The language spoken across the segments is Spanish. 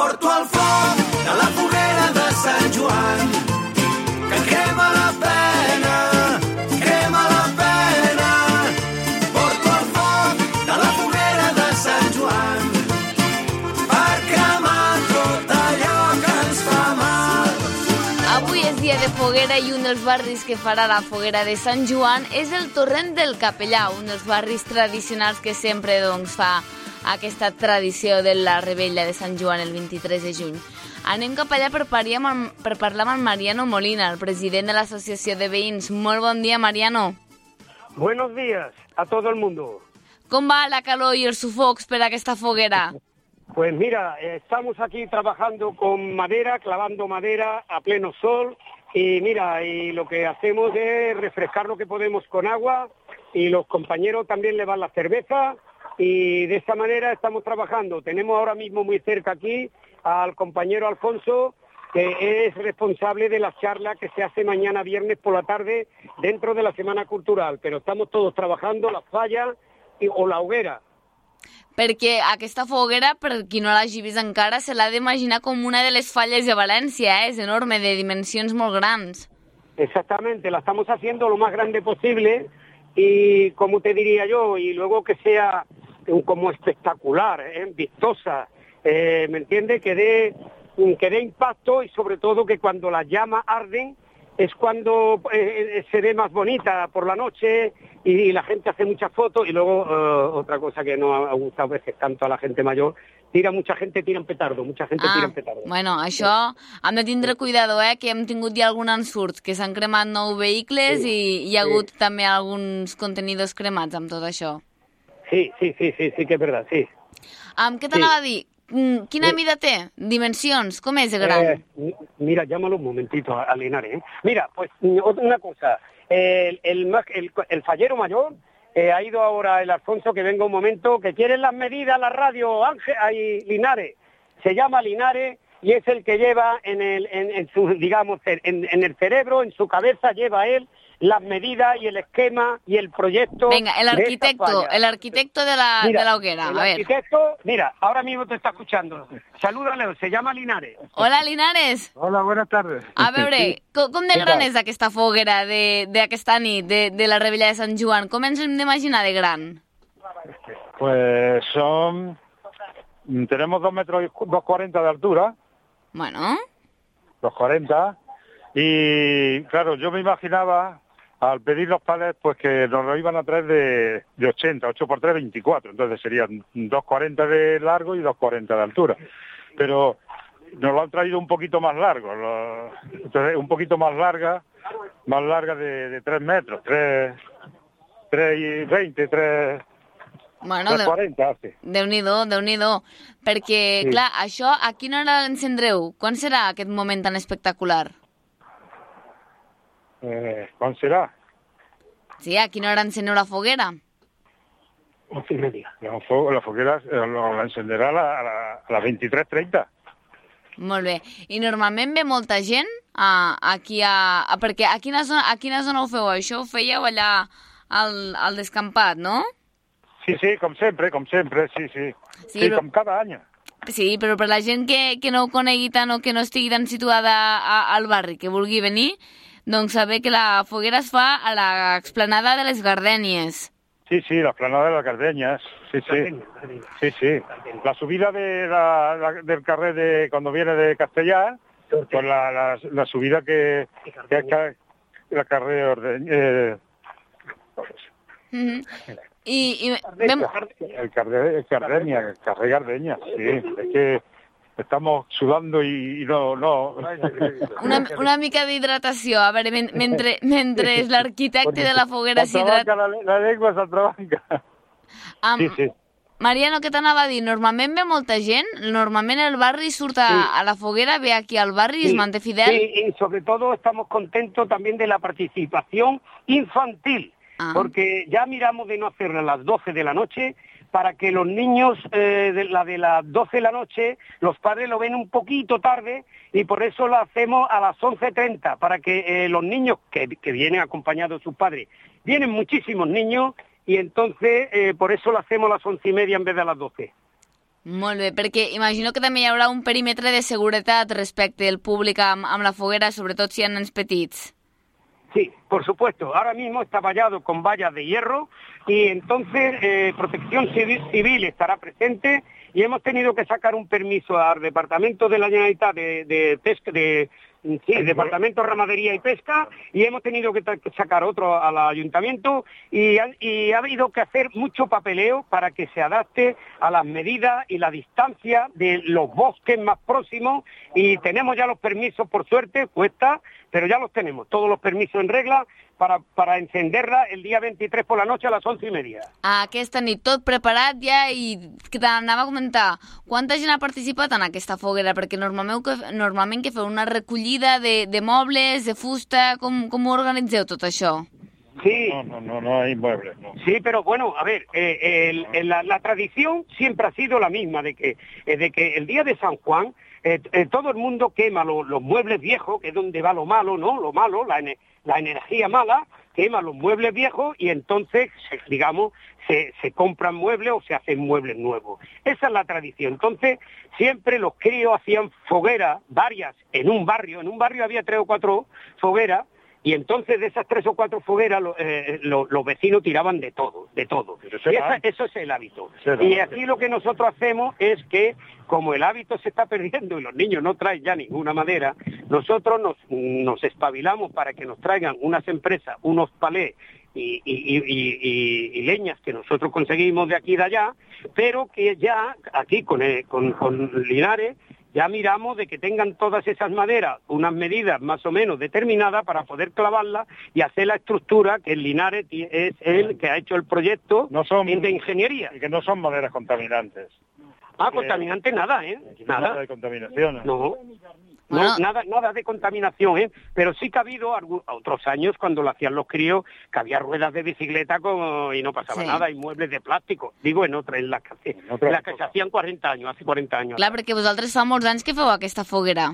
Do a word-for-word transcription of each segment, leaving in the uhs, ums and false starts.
Porto el foc de la foguera de Sant Joan, que crema la pena, crema la pena. Porto el foc de la foguera de Sant Joan, per cremar tot allò que ens fa mal. Avui és dia de foguera i un dels barris que farà la foguera de Sant Joan és el Torrent del Capellà, un dels barris tradicionals que sempre doncs, fa aquesta tradició de la rebella de Sant Joan el vint-i-tres de juny. Anem cap allà per, amb, per parlar amb Mariano Molina, el president de l'Associació de Veïns. Molt bon dia, Mariano. Buenos días a todo el mundo. Com va la calor i els sufocs per aquesta foguera? Pues mira, estamos aquí trabajando con madera, clavando madera a pleno sol, y mira, y lo que hacemos es refrescar lo que podemos con agua, y los compañeros también le van la cerveza, y de esta manera estamos trabajando. Tenemos ahora mismo muy cerca aquí al compañero Alfonso, que es responsable de la charla que se hace mañana viernes por la tarde dentro de la Semana Cultural, pero estamos todos trabajando la falla y, o la hoguera. Perquè aquesta foguera, per qui no l'hagi vist encara, se l'ha d'imaginar com una de les falles de València, eh? És enorme, de dimensions molt grans. Exactamente, la estamos haciendo lo más grande posible y, como te diría yo, y luego que sea como espectacular, ¿eh? Vistosa, eh, ¿me entiendes? Que dé, que dé impacto y sobre todo que cuando las llamas arden es cuando eh, se ve más bonita por la noche y la gente hace muchas fotos. Y luego uh, otra cosa que no ha gustado a veces tanto a la gente mayor, tira mucha gente, tira en petardo, mucha gente ah, tira en petardo. Bueno, això hem de tindre cuidado, eh, que hem tingut ja algun ensurt, que s'han cremat nou vehicles sí, i hi ha hagut sí. també alguns contenidors cremats amb tot això. Sí, sí, sí, sí, sí que és verdad, sí. Um, què t'anava sí. a dir? Quina sí. mida té? Dimensions? Com és de gran? Eh, mira, llámalo un momentito a, a Linares. ¿eh? Mira, pues una cosa, el, el, el, el fallero mayor eh, ha ido ahora el Alfonso, que venga un momento, que quieren las medidas, la radio, Ángel, ahí, Linares, se llama Linares y es el que lleva en el, en, en su, digamos, en, en el cerebro, en su cabeza lleva él las medidas y el esquema y el proyecto. Venga, el arquitecto, el arquitecto de la, mira, de la hoguera. El a ver. arquitecto, mira, ahora mismo te está escuchando. Salúdale, se llama Linares. Hola, Linares. Hola, buenas tardes. A veure, com, com de gran és aquesta foguera d'aquesta nit, de, de la rebella de Sant Joan? Com ens hem d'imaginar de gran? Pues son... Tenemos dos metros dos cuarenta de altura. Bueno. dos cuarenta. Y, claro, yo me imaginaba... Al pedir los palets, pues que nos lo iban a traer de, de ochenta, ocho por tres, veinticuatro. Entonces serían dos cuarenta de largo y dos cuarenta de altura. Pero nos lo han traído un poquito más largo, lo, entonces un poquito más larga, más larga de, de tres metros, tres, tres y veinte, tres... Bueno, tres cuarenta, sí. Déu-n'hi-do, Déu-n'hi-do. Perquè, sí. clar, això, a quina hora l'encendreu? Quan serà aquest moment tan espectacular? Eh, ¿Cuál será? Sí, ¿a quina hora enceneu la foguera? Once y media. La, fo la foguera eh, la encenderà a, la, a, la, a les vint-i-tres trenta. Molt bé. I normalment ve molta gent a, aquí a, a... Perquè a quina, zona, a quina zona ho feu? Això ho fèieu allà al, al descampat, no? Sí, sí, com sempre, com sempre, sí, sí. Sí, sí però... com cada any. Sí, però per la gent que, que no ho conegui tant o que no estigui tan situada a, al barri, que vulgui venir... Doncs saber que la foguera es fa a la explanada de les Gardènies. Sí, sí, la explanada de las Gardènies. Sí, sí. Sí, sí. La subida de la, la, del carrer de cuando viene de Castellar, pues la, la, la subida que, que es la carrer Ordeña. Eh, mm-hmm. I, i vem... El carrer el Gardènia, el carrer Gardènia, sí. Es que estamos sudando y no... no. Una, una mica d'hidratació. A veure, men mentre, mentre l'arquitecte de la foguera s'hidrata... La, la llengua s'atrabanca. Um, sí, sí. Mariano, què t'anava a dir? Normalment ve molta gent? Normalment el barri surt a, sí. a la foguera, ve aquí al barri i sí. es manté fidel? Sí, y sobre todo estamos contentos también de la participación infantil, ah. porque ya miramos de no hacerla a las doce de la noche, para que los niños, eh, de la de las doce de la noche, los padres lo ven un poquito tarde y por eso lo hacemos a las once treinta, para que eh, los niños que, que vienen acompañados de sus padres, vienen muchísimos niños y entonces eh, por eso lo hacemos a las once y media en vez de a las doce. Molt bé, perquè imagino que també hi haurà un perímetre de seguretat respecte al públic amb, amb la foguera, sobretot si hi ha nens petits. Sí, por supuesto. Ahora mismo está vallado con vallas de hierro y entonces eh, Protección Civil, Civil estará presente y hemos tenido que sacar un permiso al Departamento de la Generalitat de, de Pesca, de, sí, Departamento de Ramadería y Pesca, y hemos tenido que sacar otro al Ayuntamiento y ha, y ha habido que hacer mucho papeleo para que se adapte a las medidas y la distancia de los bosques más próximos, y tenemos ya los permisos, por suerte, cuesta, pero ya los tenemos, todos los permisos en regla para, para encenderla el día veintitrés por la noche a las once y media. Aquesta nit tot preparat ja, i que t'anava a comentar, quanta gent ha participat en aquesta foguera? Perquè normalment que, normalment que feu una recollida de, de mobles, de fusta, com, com ho organitzeu tot això? Sí. No, no, no, no hay muebles, no. Sí, pero bueno, a ver, eh, el, el, la, la tradición siempre ha sido la misma, de que, eh, de que el día de San Juan eh, eh, todo el mundo quema lo, los muebles viejos, que es donde va lo malo, ¿no? Lo malo, la, la energía mala, quema los muebles viejos y entonces, se, digamos, se, se compran muebles o se hacen muebles nuevos. Esa es la tradición. Entonces, siempre los críos hacían fogueras, varias, en un barrio. En un barrio había tres o cuatro fogueras, y entonces de esas tres o cuatro fogueras lo, eh, lo, los vecinos tiraban de todo, de todo. Y esa, eso es el hábito. Y aquí lo que nosotros hacemos es que, como el hábito se está perdiendo y los niños no traen ya ninguna madera, nosotros nos, nos espabilamos para que nos traigan unas empresas, unos palés y, y, y, y, y leñas que nosotros conseguimos de aquí y de allá, pero que ya aquí con, el, con, con Linares ya miramos de que tengan todas esas maderas unas medidas más o menos determinadas para poder clavarlas y hacer la estructura que el Linares es el que ha hecho el proyecto no son, de ingeniería. Y que no son maderas contaminantes. Ah, eh, contaminantes nada, ¿eh? Nada. Nada de contaminación. No. No, bueno. nada, nada de contaminación, ¿eh? Pero sí que ha habido algún, otros años cuando lo hacían los críos, que había ruedas de bicicleta como, y no pasaba sí. nada, y muebles de plástico. Digo, en otras, en las que, en en las que se hacían cuarenta años, hace cuarenta años. Clar, perquè vosaltres fa molts anys que feu aquesta foguera.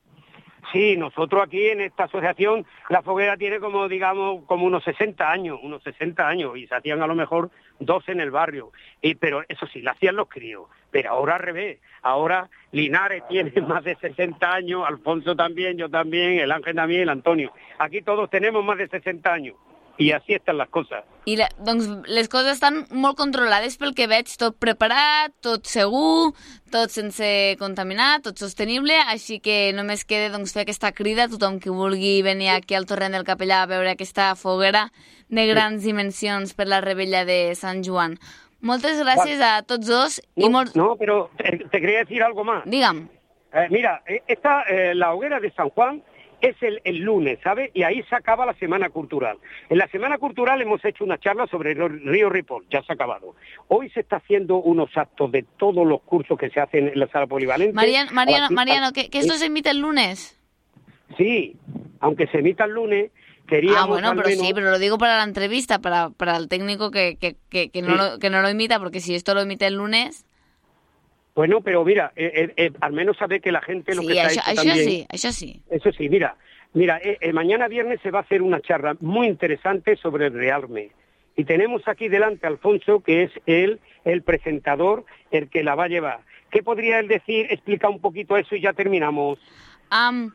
Sí, nosotros aquí en esta asociación, la foguera tiene como, digamos, como unos sesenta años, unos sesenta años, y se hacían a lo mejor dos en el barrio. Y, pero eso sí, la hacían los críos. Pero ahora al revés, ahora Linares tiene más de sesenta años, Alfonso también, yo también, el Ángel también, el Antonio. Aquí todos tenemos más de sesenta años. I així estan les coses. I la, doncs les coses estan molt controlades pel que veig, tot preparat, tot segur, tot sense contaminar, tot sostenible, així que només queda doncs, fer aquesta crida a tothom que vulgui venir aquí al Torrent del Capellà a veure aquesta foguera de grans sí. dimensions per la rebella de Sant Joan. Moltes gràcies vale. a tots dos. No, i molts... no pero te, te quería decir algo más. Dígame. Eh, mira, esta, eh, la hoguera de San Juan es el, el lunes, ¿sabes? Y ahí se acaba la Semana Cultural. En la Semana Cultural hemos hecho una charla sobre el río Ripoll, ya se ha acabado. Hoy se está haciendo unos actos de todos los cursos que se hacen en la sala polivalente. Mariano, Mariano, Mariano ¿que, que esto se emite el lunes? Sí, aunque se emita el lunes, queríamos... Ah, bueno, pero menos... sí, pero lo digo para la entrevista, para, para el técnico que, que, que, que, no sí. lo, que no lo imita, porque si esto lo emite el lunes... Bueno, pero mira, eh, eh, eh, al menos saber que la gente lo sí, que está això, hecho això también... sí, això sí. Eso sí, mira, mira, eh, eh, mañana viernes se va a hacer una charla muy interesante sobre el Realme. Y tenemos aquí delante a Alfonso, que es él, el presentador, el que la va a llevar. ¿Qué podría él decir? Explica un poquito eso y ya terminamos. Um,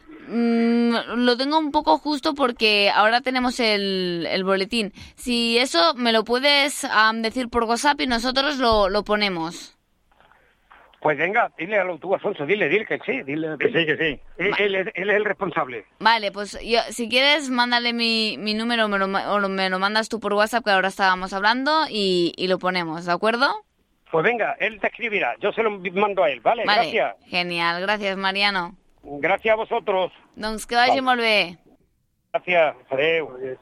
mm, lo tengo un poco justo porque ahora tenemos el, el boletín. Si eso me lo puedes um, decir por WhatsApp y nosotros lo, lo ponemos. Pues venga, dile a lo tú, Alfonso, dile, dile que sí, dile que sí, que sí. Él, él, él, él es el responsable. Vale, pues yo, si quieres, mándale mi, mi número me lo, o me lo mandas tú por WhatsApp, que ahora estábamos hablando, y, y lo ponemos, ¿de acuerdo? Pues venga, él te escribirá, yo se lo mando a él, ¿vale? Vale, gracias. Genial, gracias, Mariano. Gracias a vosotros. Doncs que vagi vale. molt bé. Gràcies, adeu.